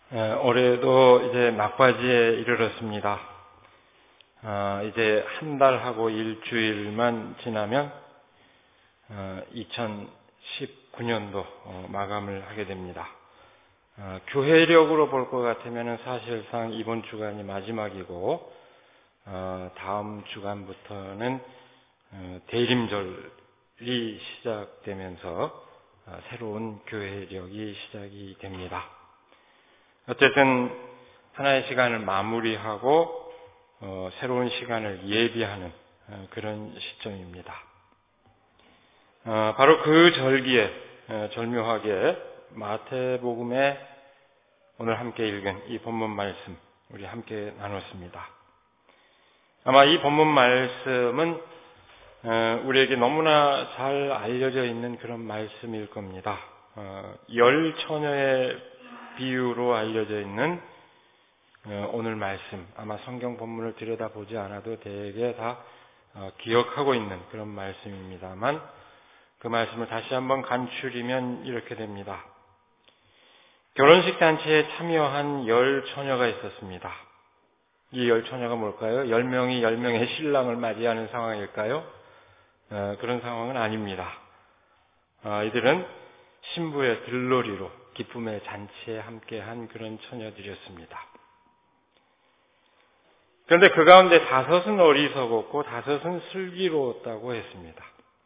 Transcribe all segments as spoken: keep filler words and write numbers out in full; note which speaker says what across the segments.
Speaker 1: 올해도 이제 막바지에 이르렀습니다. 어, 이제 한 달하고 일주일만 지나면 어, 이천십구 년도 어, 마감을 하게 됩니다. 어, 교회력으로 볼 것 같으면 사실상 이번 주간이 마지막이고 어, 다음 주간부터는 어, 대림절이 시작되면서 어, 새로운 교회력이 시작이 됩니다. 어쨌든 하나의 시간을 마무리하고 어, 새로운 시간을 예비하는 어, 그런 시점입니다. 어, 바로 그 절기에 어, 절묘하게 마태복음에 오늘 함께 읽은 이 본문 말씀 우리 함께 나눴습니다. 아마 이 본문 말씀은 어, 우리에게 너무나 잘 알려져 있는 그런 말씀일 겁니다. 어, 열 처녀의 비유로 알려져 있는 오늘 말씀, 아마 성경 본문을 들여다보지 않아도 대개 다 기억하고 있는 그런 말씀입니다만 그 말씀을 다시 한번 간추리면 이렇게 됩니다. 결혼식 잔치에 참여한 열 처녀가 있었습니다. 이 열 처녀가 뭘까요? 열 명이 열 명의 신랑을 맞이하는 상황일까요? 그런 상황은 아닙니다. 이들은 신부의 들러리로 기쁨의 잔치에 함께한 그런 처녀들이었습니다. 그런데 그 가운데 다섯은 어리석었고 다섯은 슬기로웠다고 했습니다.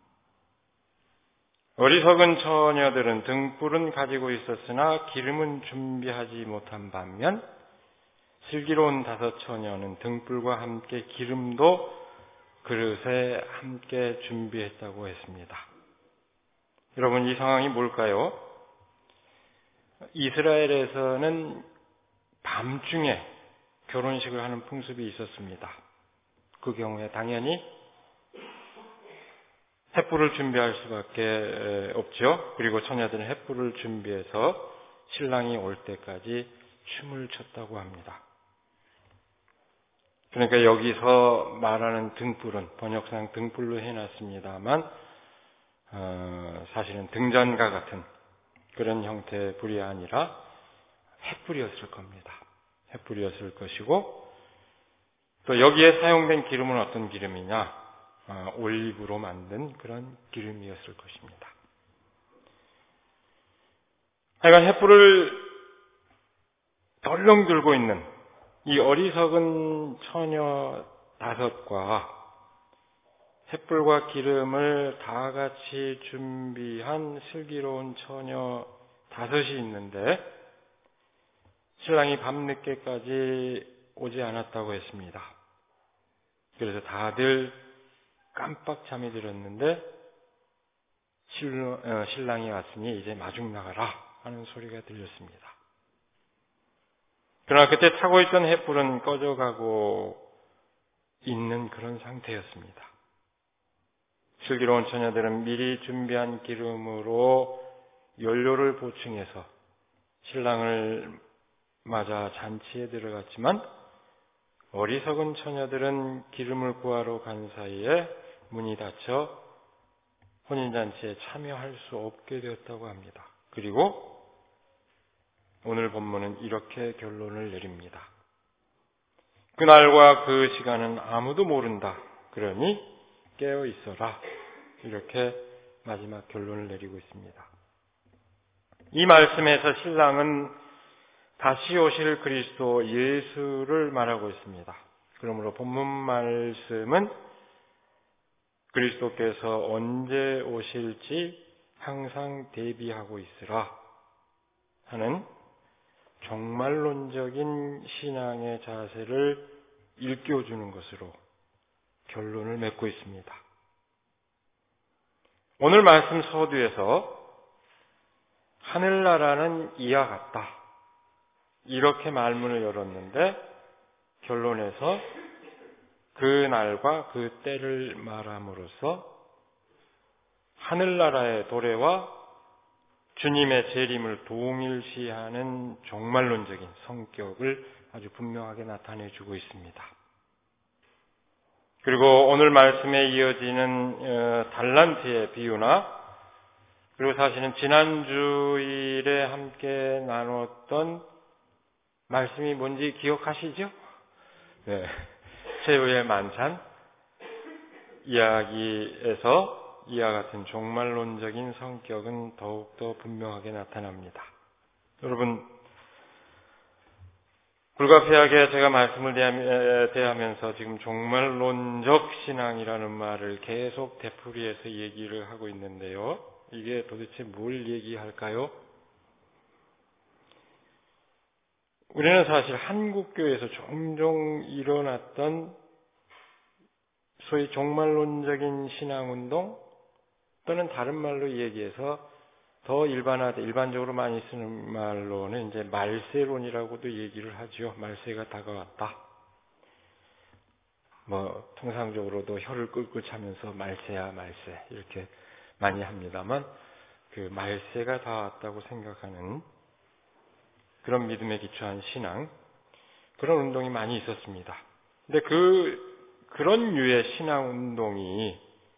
Speaker 1: 어리석은 처녀들은 등불은 가지고 있었으나 기름은 준비하지 못한 반면 슬기로운 다섯 처녀는 등불과 함께 기름도 그릇에 함께 준비했다고 했습니다. 여러분, 이 상황이 뭘까요? 이스라엘에서는 밤중에 결혼식을 하는 풍습이 있었습니다. 그 경우에 당연히 횃불을 준비할 수밖에 없죠. 그리고 처녀들은 횃불을 준비해서 신랑이 올 때까지 춤을 췄다고 합니다. 그러니까 여기서 말하는 등불은 번역상 등불로 해놨습니다만 어, 사실은 등잔과 같은 그런 형태의 불이 아니라 횃불이었을 겁니다. 횃불이었을 것이고 또 여기에 사용된 기름은 어떤 기름이냐? 어, 올리브로 만든 그런 기름이었을 것입니다. 하여간 횃불을 덜렁 들고 있는 이 어리석은 처녀 다섯과 횃불과 기름을 다 같이 준비한 슬기로운 처녀 다섯이 있는데 신랑이 밤늦게까지 오지 않았다고 했습니다. 그래서 다들 깜빡 잠이 들었는데 신랑이 왔으니 이제 마중 나가라 하는 소리가 들렸습니다. 그러나 그때 타고 있던 횃불은 꺼져가고 있는 그런 상태였습니다. 슬기로운 처녀들은 미리 준비한 기름으로 연료를 보충해서 신랑을 맞아 잔치에 들어갔지만 어리석은 처녀들은 기름을 구하러 간 사이에 문이 닫혀 혼인잔치에 참여할 수 없게 되었다고 합니다. 그리고 오늘 본문은 이렇게 결론을 내립니다. 그날과 그 시간은 아무도 모른다. 그러니 깨어 있어라. 이렇게 마지막 결론을 내리고 있습니다. 이 말씀에서 신랑은 다시 오실 그리스도 예수를 말하고 있습니다. 그러므로 본문 말씀은 그리스도께서 언제 오실지 항상 대비하고 있으라 하는 종말론적인 신앙의 자세를 일깨워주는 것으로 결론을 맺고 있습니다. 오늘 말씀 서두에서 하늘나라는 이와 같다. 이렇게 말문을 열었는데 결론에서 그 날과 그 때를 말함으로써 하늘나라의 도래와 주님의 재림을 동일시하는 종말론적인 성격을 아주 분명하게 나타내주고 있습니다. 그리고 오늘 말씀에 이어지는 달란트의 비유나 그리고 사실은 지난 주일에 함께 나눴던 말씀이 뭔지 기억하시죠? 네. 최후의 만찬 이야기에서 이와 같은 종말론적인 성격은 더욱더 분명하게 나타납니다. 여러분, 불가피하게 제가 말씀을 대하면서 지금 종말론적 신앙이라는 말을 계속 되풀이해서 얘기를 하고 있는데요. 이게 도대체 뭘 얘기할까요? 우리는 사실 한국교회에서 종종 일어났던 소위 종말론적인 신앙운동 또는 다른 말로 얘기해서 더 일반화돼 일반적으로 많이 쓰는 말로는 이제 말세론이라고도 얘기를 하죠. 말세가 다가왔다. 뭐 통상적으로도 혀를 끌끌 차면서 말세야 말세 이렇게 많이 합니다만 그 말세가 다 왔다고 생각하는 그런 믿음에 기초한 신앙 그런 운동이 많이 있었습니다. 근데 그 그런 류의 신앙 운동이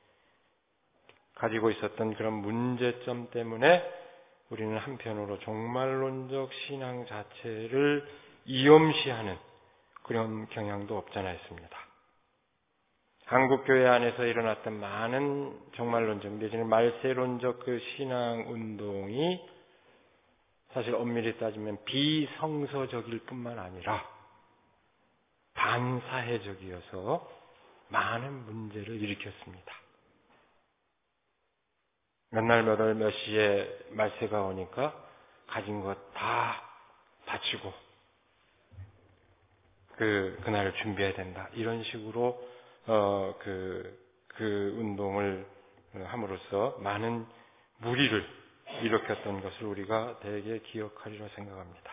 Speaker 1: 가지고 있었던 그런 문제점 때문에 우리는 한편으로 종말론적 신앙 자체를 이염시하는 그런 경향도 없잖아 있습니다. 한국교회 안에서 일어났던 많은 종말론적 내지는 말세론적 그 신앙 운동이 사실 엄밀히 따지면 비성서적일 뿐만 아니라 반사회적이어서 많은 문제를 일으켰습니다. 몇 날 몇 월 몇 시에 말세가 오니까 가진 것 다 바치고 그 그날을 준비해야 된다. 이런 식으로 어, 그, 그 운동을 함으로써 많은 무리를 일으켰던 것을 우리가 대개 기억하리라 생각합니다.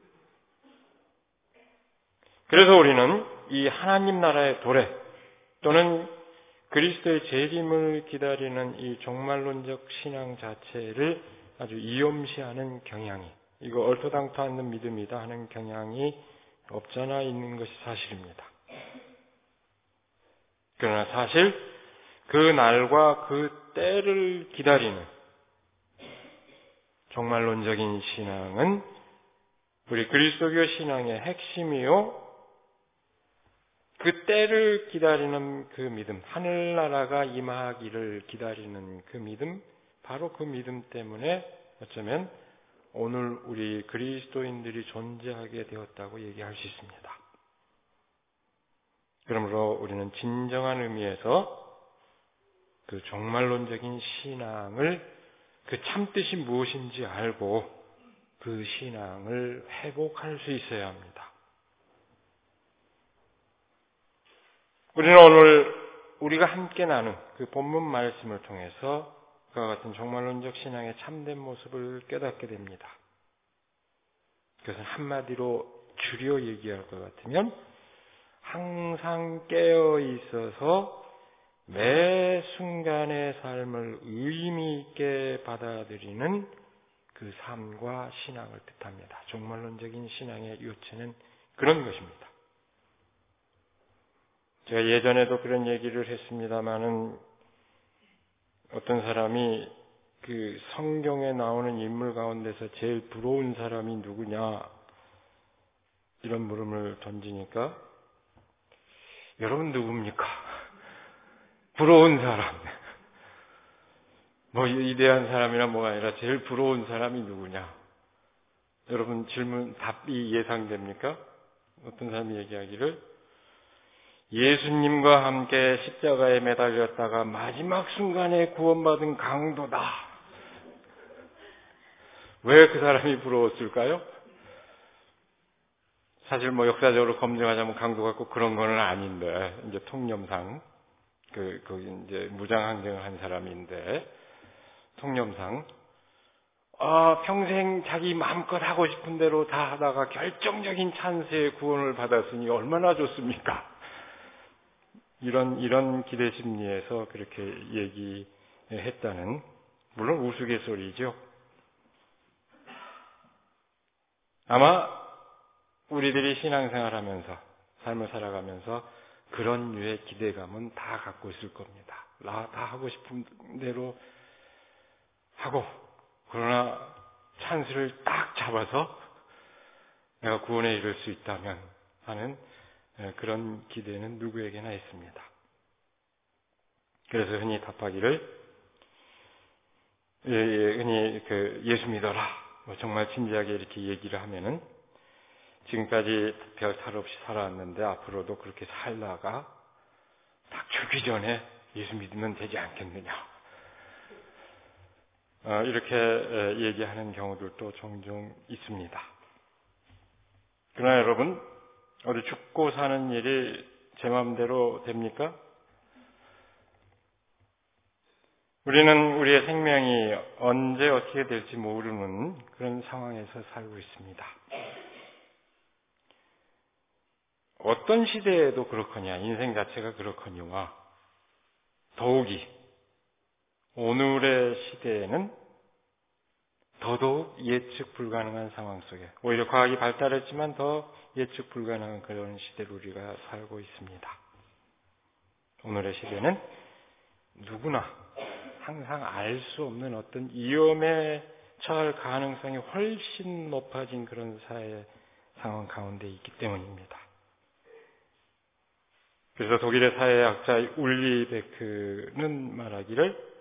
Speaker 1: 그래서 우리는 이 하나님 나라의 도래 또는 그리스도의 재림을 기다리는 이 종말론적 신앙 자체를 아주 이염시하는 경향이, 이거 얼토당토 않는 믿음이다 하는 경향이 없잖아 있는 것이 사실입니다. 그러나 사실 그 날과 그 때를 기다리는 종말론적인 신앙은 우리 그리스도교 신앙의 핵심이요, 그 때를 기다리는 그 믿음, 하늘나라가 임하기를 기다리는 그 믿음, 바로 그 믿음 때문에 어쩌면 오늘 우리 그리스도인들이 존재하게 되었다고 얘기할 수 있습니다. 그러므로 우리는 진정한 의미에서 그 종말론적인 신앙을 그 참뜻이 무엇인지 알고 그 신앙을 회복할 수 있어야 합니다. 우리는 오늘 우리가 함께 나눈 그 본문 말씀을 통해서 그와 같은 종말론적 신앙의 참된 모습을 깨닫게 됩니다. 그것은 한마디로 줄여 얘기할 것 같으면 항상 깨어 있어서 매 순간의 삶을 의미 있게 받아들이는 그 삶과 신앙을 뜻합니다. 종말론적인 신앙의 요체는 그런 것입니다. 제가 예전에도 그런 얘기를 했습니다마는 어떤 사람이 그 성경에 나오는 인물 가운데서 제일 부러운 사람이 누구냐 이런 물음을 던지니까 여러분 누굽니까? 부러운 사람. 뭐 위대한 사람이나 뭐가 아니라 제일 부러운 사람이 누구냐? 여러분 질문 답이 예상됩니까? 어떤 사람이 얘기하기를 예수님과 함께 십자가에 매달렸다가 마지막 순간에 구원받은 강도다. 왜 그 사람이 부러웠을까요? 사실 뭐 역사적으로 검증하자면 강도가 꼭 그런 건 아닌데, 이제 통념상, 그, 거기 이제 무장항쟁을 한 사람인데, 통념상, 아, 평생 자기 마음껏 하고 싶은 대로 다 하다가 결정적인 찬스에 구원을 받았으니 얼마나 좋습니까? 이런, 이런 기대 심리에서 그렇게 얘기했다는, 물론 우스갯소리죠. 아마 우리들이 신앙생활 하면서, 삶을 살아가면서 그런 류의 기대감은 다 갖고 있을 겁니다. 나 다 하고 싶은 대로 하고, 그러나 찬스를 딱 잡아서 내가 구원에 이를 수 있다면 하는 그런 기대는 누구에게나 있습니다. 그래서 흔히 답하기를 예, 예, 흔히 그 예수 믿어라 뭐 정말 진지하게 이렇게 얘기를 하면은 지금까지 별 탈 없이 살아왔는데 앞으로도 그렇게 살다가 딱 죽기 전에 예수 믿으면 되지 않겠느냐 어, 이렇게 얘기하는 경우들도 종종 있습니다. 그러나 여러분 어디 죽고 사는 일이 제 마음대로 됩니까? 우리는 우리의 생명이 언제 어떻게 될지 모르는 그런 상황에서 살고 있습니다. 어떤 시대에도 그렇거냐, 인생 자체가 그렇거니와 더욱이 오늘의 시대에는 더더욱 예측 불가능한 상황 속에 오히려 과학이 발달했지만 더 예측 불가능한 그런 시대를 우리가 살고 있습니다. 오늘의 시대는 누구나 항상 알 수 없는 어떤 위험에 처할 가능성이 훨씬 높아진 그런 사회 상황 가운데 있기 때문입니다. 그래서 독일의 사회학자 울리 베크는 말하기를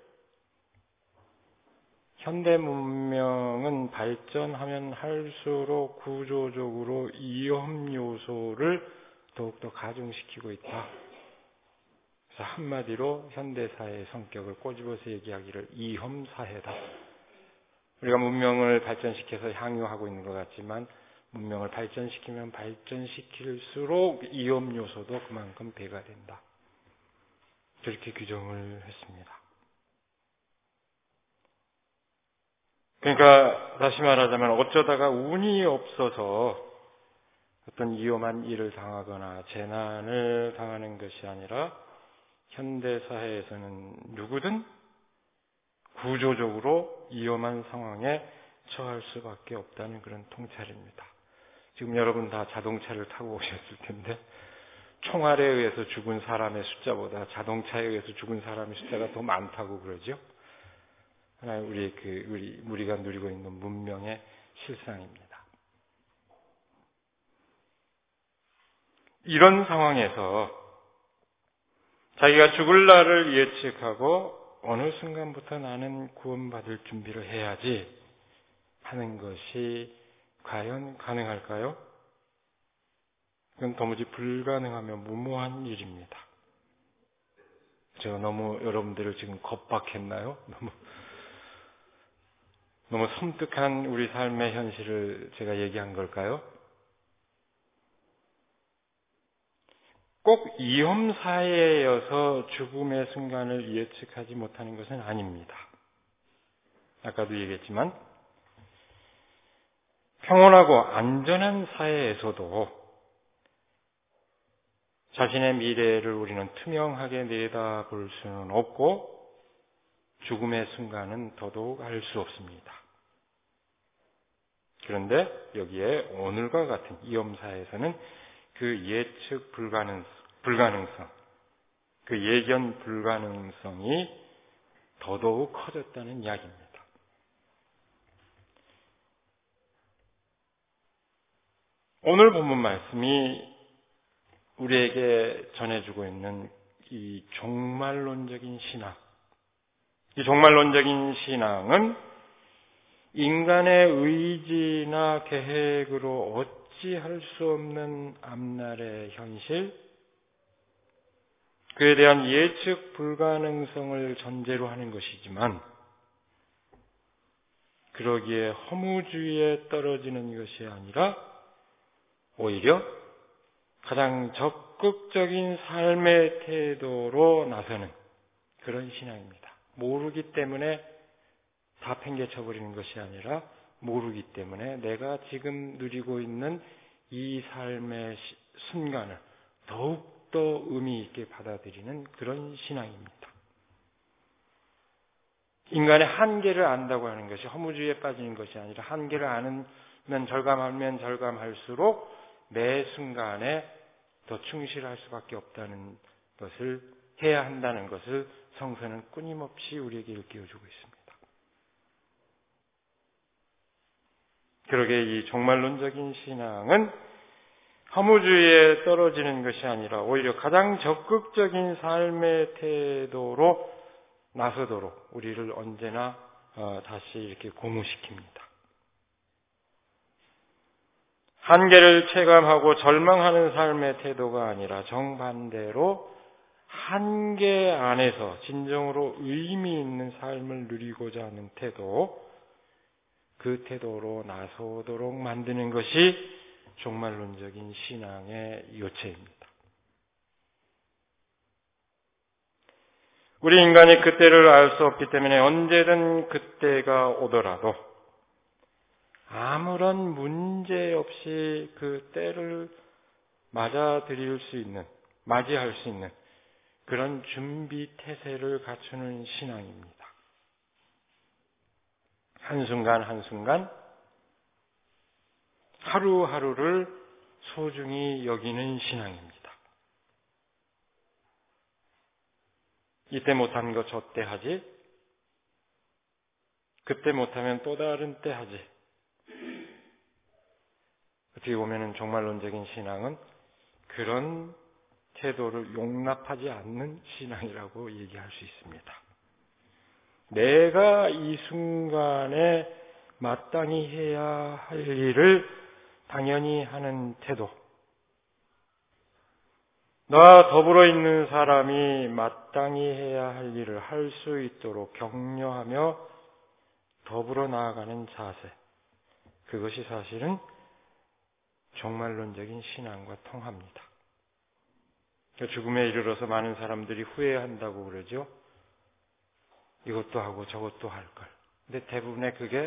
Speaker 1: 현대 문명은 발전하면 할수록 구조적으로 위험 요소를 더욱더 가중시키고 있다. 그래서 한마디로 현대사회의 성격을 꼬집어서 얘기하기를 위험사회다. 우리가 문명을 발전시켜서 향유하고 있는 것 같지만 문명을 발전시키면 발전시킬수록 위험 요소도 그만큼 배가 된다. 그렇게 규정을 했습니다. 그러니까 다시 말하자면 어쩌다가 운이 없어서 어떤 위험한 일을 당하거나 재난을 당하는 것이 아니라 현대사회에서는 누구든 구조적으로 위험한 상황에 처할 수밖에 없다는 그런 통찰입니다. 지금 여러분 다 자동차를 타고 오셨을 텐데 총알에 의해서 죽은 사람의 숫자보다 자동차에 의해서 죽은 사람의 숫자가 더 많다고 그러죠. 하나의 우리 그 우리 우리가 누리고 있는 문명의 실상입니다. 이런 상황에서 자기가 죽을 날을 예측하고 어느 순간부터 나는 구원받을 준비를 해야지 하는 것이 과연 가능할까요? 그건 도무지 불가능하며 무모한 일입니다. 제가 너무 여러분들을 지금 겁박했나요? 너무 너무 섬뜩한 우리 삶의 현실을 제가 얘기한 걸까요? 꼭 위험 사회여서 죽음의 순간을 예측하지 못하는 것은 아닙니다. 아까도 얘기했지만 평온하고 안전한 사회에서도 자신의 미래를 우리는 투명하게 내다볼 수는 없고 죽음의 순간은 더더욱 알 수 없습니다. 그런데 여기에 오늘과 같은 위험사에서는 그 예측 불가능, 불가능성, 그 예견 불가능성이 더더욱 커졌다는 이야기입니다. 오늘 본문 말씀이 우리에게 전해주고 있는 이 종말론적인 신앙, 이 종말론적인 신앙은 인간의 의지나 계획으로 어찌할 수 없는 앞날의 현실, 그에 대한 예측 불가능성을 전제로 하는 것이지만 그러기에 허무주의에 떨어지는 것이 아니라 오히려 가장 적극적인 삶의 태도로 나서는 그런 신앙입니다. 모르기 때문에 다 팽개쳐버리는 것이 아니라 모르기 때문에 내가 지금 누리고 있는 이 삶의 순간을 더욱더 의미 있게 받아들이는 그런 신앙입니다. 인간의 한계를 안다고 하는 것이 허무주의에 빠지는 것이 아니라 한계를 아는 절감하면 절감할수록 매 순간에 더 충실할 수밖에 없다는 것을 해야 한다는 것을 성서는 끊임없이 우리에게 일깨워주고 있습니다. 그러게 이 종말론적인 신앙은 허무주의에 떨어지는 것이 아니라 오히려 가장 적극적인 삶의 태도로 나서도록 우리를 언제나 다시 이렇게 고무시킵니다. 한계를 체감하고 절망하는 삶의 태도가 아니라 정반대로 한계 안에서 진정으로 의미 있는 삶을 누리고자 하는 태도, 그 태도로 나서도록 만드는 것이 종말론적인 신앙의 요체입니다. 우리 인간이 그때를 알 수 없기 때문에 언제든 그때가 오더라도 아무런 문제 없이 그 때를 맞아들일 수 있는, 맞이할 수 있는 그런 준비 태세를 갖추는 신앙입니다. 한순간 한순간 하루하루를 소중히 여기는 신앙입니다. 이때 못한 거 저때 하지, 그때 못하면 또 다른 때 하지. 어떻게 보면 종말론적인 신앙은 그런 태도를 용납하지 않는 신앙이라고 얘기할 수 있습니다. 내가 이 순간에 마땅히 해야 할 일을 당연히 하는 태도, 나와 더불어 있는 사람이 마땅히 해야 할 일을 할 수 있도록 격려하며 더불어 나아가는 자세, 그것이 사실은 종말론적인 신앙과 통합니다. 죽음에 이르러서 많은 사람들이 후회한다고 그러죠. 이것도 하고 저것도 할 걸. 근데 대부분의 그게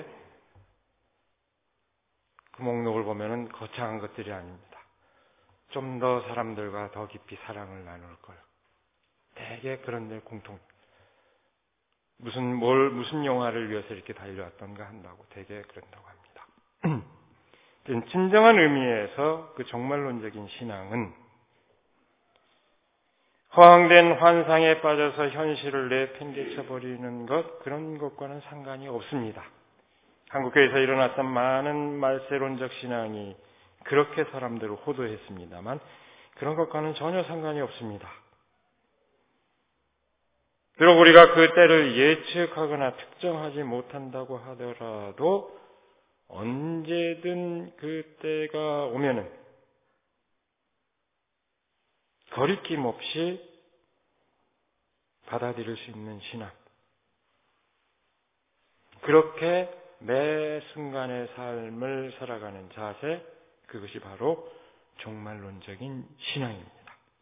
Speaker 1: 그 목록을 보면은 거창한 것들이 아닙니다. 좀 더 사람들과 더 깊이 사랑을 나눌 걸. 대개 그런 데 공통. 무슨 뭘 무슨 영화를 위해서 이렇게 달려왔던가 한다고 대개 그런다고 합니다. 진정한 의미에서 그 종말론적인 신앙은 허황된 환상에 빠져서 현실을 내팽개쳐 버리는 것, 그런 것과는 상관이 없습니다. 한국교회에서 일어났던 많은 말세론적 신앙이 그렇게 사람들을 호도했습니다만 그런 것과는 전혀 상관이 없습니다. 비록 우리가 그 때를 예측하거나 특정하지 못한다고 하더라도 언제든 그 때가 오면은 거리낌 없이 받아들일 수 있는 신앙. 그렇게 매 순간의 삶을 살아가는 자세, 그것이 바로 종말론적인 신앙입니다.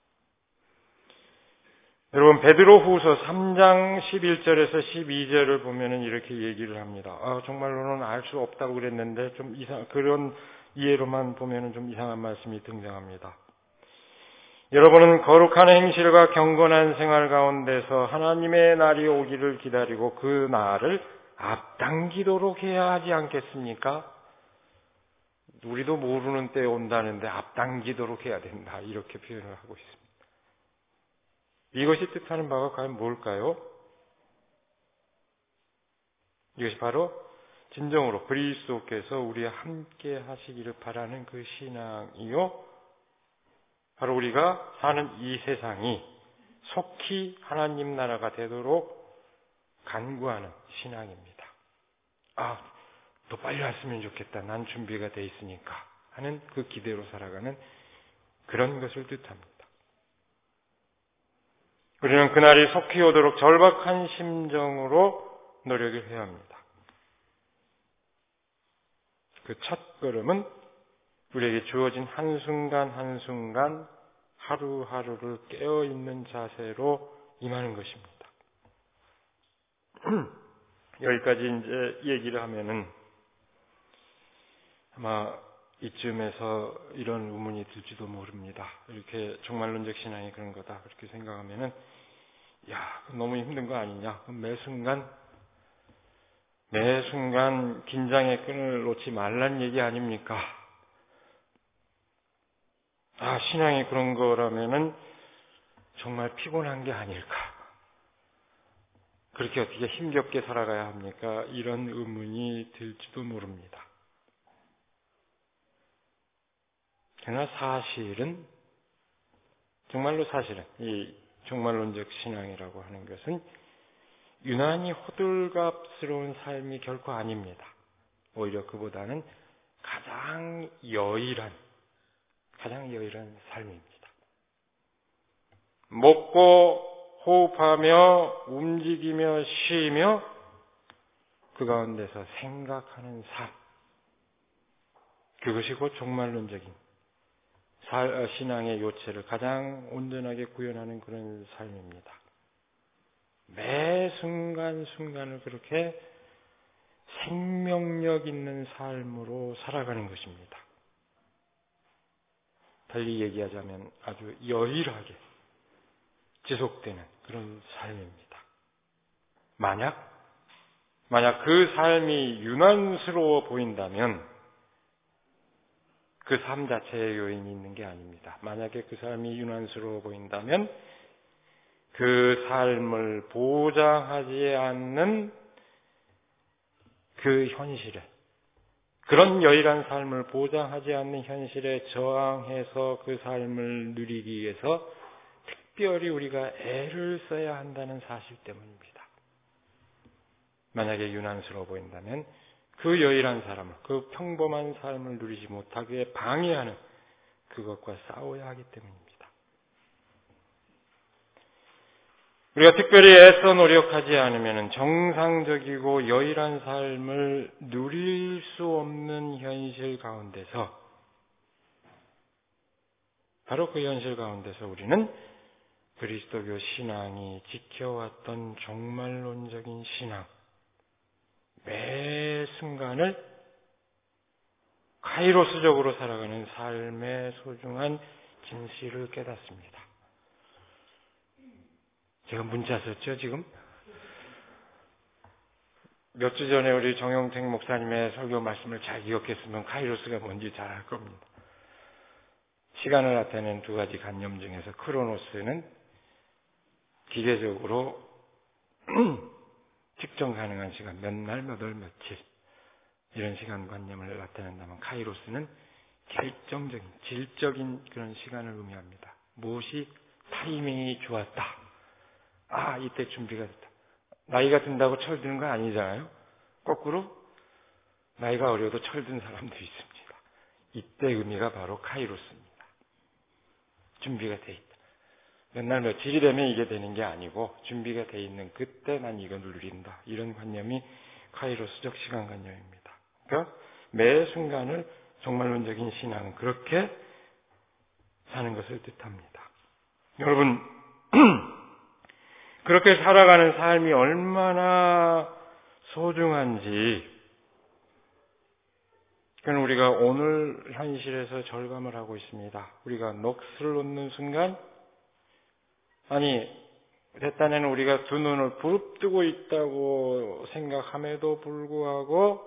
Speaker 1: 여러분, 베드로후서 삼 장 십일 절에서 십이 절을 보면은 이렇게 얘기를 합니다. 아, 종말론은 알 수 없다고 그랬는데 좀 이상, 그런 이해로만 보면은 좀 이상한 말씀이 등장합니다. 여러분은 거룩한 행실과 경건한 생활 가운데서 하나님의 날이 오기를 기다리고 그 날을 앞당기도록 해야 하지 않겠습니까? 우리도 모르는 때에 온다는데 앞당기도록 해야 된다. 이렇게 표현을 하고 있습니다. 이것이 뜻하는 바가 과연 뭘까요? 이것이 바로 진정으로 그리스도께서 우리와 함께 하시기를 바라는 그 신앙이요. 바로 우리가 사는 이 세상이 속히 하나님 나라가 되도록 간구하는 신앙입니다. 아, 더 빨리 왔으면 좋겠다. 난 준비가 돼 있으니까 하는 그 기대로 살아가는 그런 것을 뜻합니다. 우리는 그날이 속히 오도록 절박한 심정으로 노력을 해야 합니다. 그 첫 걸음은 우리에게 주어진 한순간 한순간 하루하루를 깨어있는 자세로 임하는 것입니다. 여기까지 이제 얘기를 하면은 아마 이쯤에서 이런 의문이 들지도 모릅니다. 이렇게 종말론적 신앙이 그런 거다 그렇게 생각하면은 야, 너무 힘든 거 아니냐? 매 순간 매 순간 긴장의 끈을 놓지 말란 얘기 아닙니까? 아, 신앙이 그런 거라면은 정말 피곤한 게 아닐까? 그렇게 어떻게 힘겹게 살아가야 합니까? 이런 의문이 들지도 모릅니다. 그러나 사실은, 정말로 사실은 이 종말론적 신앙이라고 하는 것은 유난히 호들갑스러운 삶이 결코 아닙니다. 오히려 그보다는 가장 여일한, 가장 여일한 삶입니다. 먹고 호흡하며 움직이며 쉬며 그 가운데서 생각하는 삶, 그것이 곧 종말론적인 신앙의 요체를 가장 온전하게 구현하는 그런 삶입니다. 매 순간순간을 그렇게 생명력 있는 삶으로 살아가는 것입니다. 달리 얘기하자면 아주 여일하게 지속되는 그런 삶입니다. 만약, 만약 그 삶이 유난스러워 보인다면 그 삶 자체에 요인이 있는 게 아닙니다. 만약에 그 삶이 유난스러워 보인다면 그 삶을 보장하지 않는 그 현실에, 그런 여일한 삶을 보장하지 않는 현실에 저항해서 그 삶을 누리기 위해서 특별히 우리가 애를 써야 한다는 사실 때문입니다. 만약에 유난스러워 보인다면 그 여일한 삶을, 그 평범한 삶을 누리지 못하게 방해하는 그것과 싸워야 하기 때문입니다. 우리가 특별히 애써 노력하지 않으면 정상적이고 여일한 삶을 누릴 수 없는 현실 가운데서, 바로 그 현실 가운데서 우리는 그리스도교 신앙이 지켜왔던 종말론적인 신앙, 매 순간을 카이로스적으로 살아가는 삶의 소중한 진실을 깨닫습니다. 제가 문자 썼죠, 지금? 몇 주 전에 우리 정용택 목사님의 설교 말씀을 잘 기억했으면 카이로스가 뭔지 잘 알 겁니다. 시간을 나타내는 두 가지 관념 중에서 크로노스는 기계적으로 측정 가능한 시간, 몇 날, 몇 월, 며칠, 이런 시간관념을 나타낸다면 카이로스는 결정적인, 질적인 그런 시간을 의미합니다. 무엇이 타이밍이 좋았다. 아, 이때 준비가 됐다. 나이가 든다고 철드는 거 아니잖아요. 거꾸로 나이가 어려도 철든 사람도 있습니다. 이때 의미가 바로 카이로스입니다. 준비가 돼 있다. 몇 날 며칠이 되면 이게 되는 게 아니고 준비가 돼 있는 그때 난 이걸 누린다. 이런 관념이 카이로스적 시간관념입니다. 그러니까 매 순간을 종말론적인 신앙은 그렇게 사는 것을 뜻합니다. 여러분, 그렇게 살아가는 삶이 얼마나 소중한지, 그건 우리가 오늘 현실에서 절감을 하고 있습니다. 우리가 넋을 놓는 순간, 아니, 내 딴에는 우리가 두 눈을 부릅뜨고 있다고 생각함에도 불구하고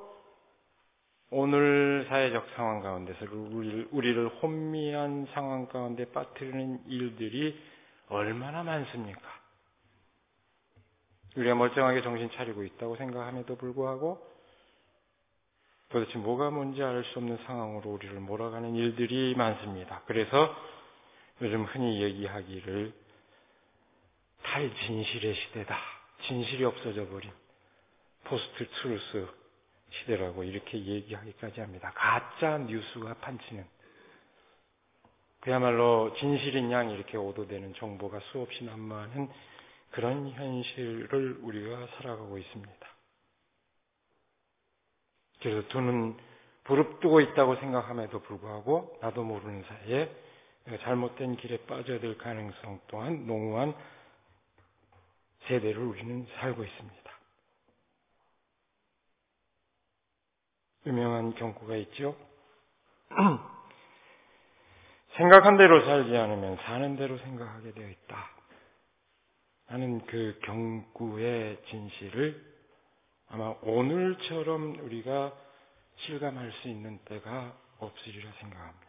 Speaker 1: 오늘 사회적 상황 가운데서 우리를, 우리를 혼미한 상황 가운데 빠뜨리는 일들이 얼마나 많습니까? 우리가 멀쩡하게 정신 차리고 있다고 생각함에도 불구하고 도대체 뭐가 뭔지 알 수 없는 상황으로 우리를 몰아가는 일들이 많습니다. 그래서 요즘 흔히 얘기하기를 탈진실의 시대다. 진실이 없어져 버린 포스트 트루스 시대라고 이렇게 얘기하기까지 합니다. 가짜 뉴스가 판치는, 그야말로 진실인 양 이렇게 오도되는 정보가 수없이 난무하는 그런 현실을 우리가 살아가고 있습니다. 그래서 두 눈 부릅뜨고 있다고 생각함에도 불구하고 나도 모르는 사이에 잘못된 길에 빠져들 가능성 또한 농후한 세대를 우리는 살고 있습니다. 유명한 경구가 있죠. 생각한 대로 살지 않으면 사는 대로 생각하게 되어 있다 하는 그 경구의 진실을 아마 오늘처럼 우리가 실감할 수 있는 때가 없으리라 생각합니다.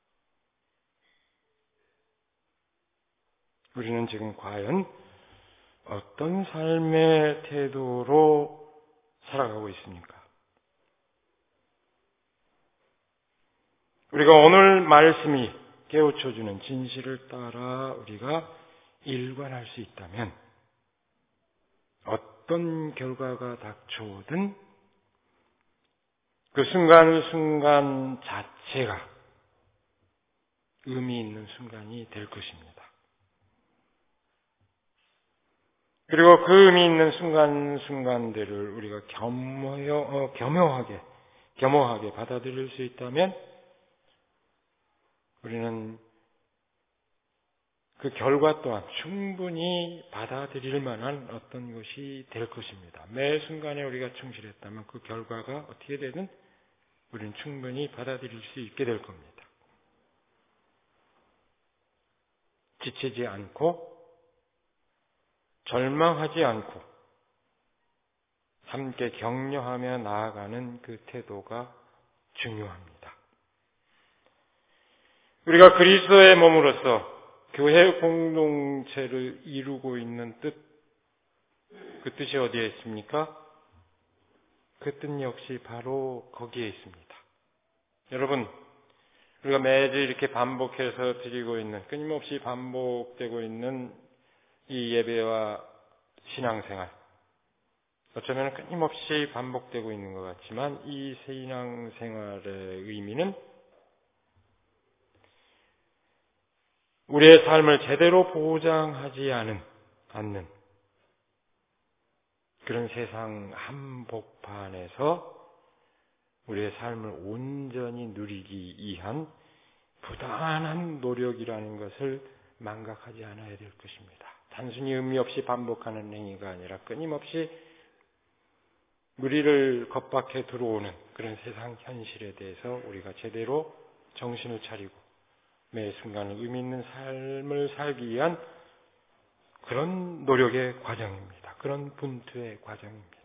Speaker 1: 우리는 지금 과연 어떤 삶의 태도로 살아가고 있습니까? 우리가 오늘 말씀이 깨우쳐주는 진실을 따라 우리가 일관할 수 있다면 어떤 결과가 닥쳐오든 그 순간순간 자체가 의미 있는 순간이 될 것입니다. 그리고 그 의미 있는 순간순간들을 우리가 겸허, 어, 겸허하게, 겸허하게 받아들일 수 있다면 우리는 그 결과 또한 충분히 받아들일 만한 어떤 것이 될 것입니다. 매 순간에 우리가 충실했다면 그 결과가 어떻게 되든 우리는 충분히 받아들일 수 있게 될 겁니다. 지치지 않고 절망하지 않고 함께 격려하며 나아가는 그 태도가 중요합니다. 우리가 그리스도의 몸으로서 교회 공동체를 이루고 있는 뜻, 그 뜻이 어디에 있습니까? 그 뜻 역시 바로 거기에 있습니다. 여러분, 우리가 매주 이렇게 반복해서 드리고 있는, 끊임없이 반복되고 있는 이 예배와 신앙생활, 어쩌면 끊임없이 반복되고 있는 것 같지만 이 신앙생활의 의미는 우리의 삶을 제대로 보장하지 않은, 않는 그런 세상 한복판에서 우리의 삶을 온전히 누리기 위한 부단한 노력이라는 것을 망각하지 않아야 될 것입니다. 단순히 의미 없이 반복하는 행위가 아니라 끊임없이 우리를 겁박해 들어오는 그런 세상 현실에 대해서 우리가 제대로 정신을 차리고 매 순간을 의미 있는 삶을 살기 위한 그런 노력의 과정입니다. 그런 분투의 과정입니다.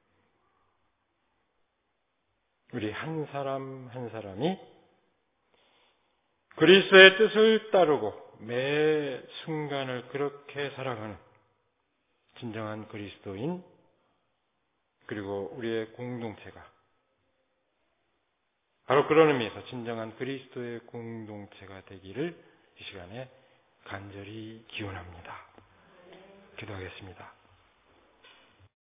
Speaker 1: 우리 한 사람 한 사람이 그리스도의 뜻을 따르고 매 순간을 그렇게 살아가는 진정한 그리스도인 그리고 우리의 공동체가 바로 그런 의미에서 진정한 그리스도의 공동체가 되기를 이 시간에 간절히 기원합니다. 기도하겠습니다.